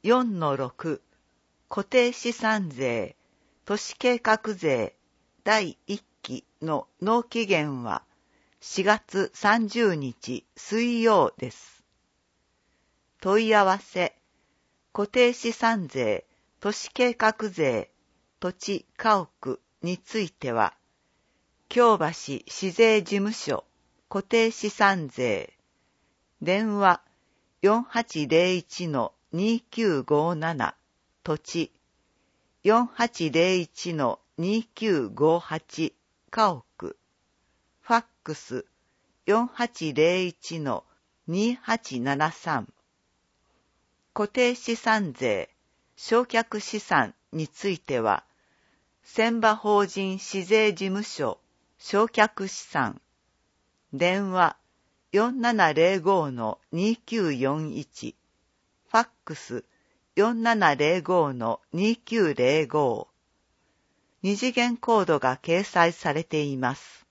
4-6 固定資産税都市計画税第1期の納期限は4月30日水曜です。問い合わせ固定資産税都市計画税土地家屋については京橋市税事務所固定資産税電話 4801-2957 土地 4801-2958 家屋ファックス 4801-2873 固定資産税償却資産については船場法人市税事務所償却資産電話 4705-2941 ファックス 4705-2905 二次元コードが掲載されています。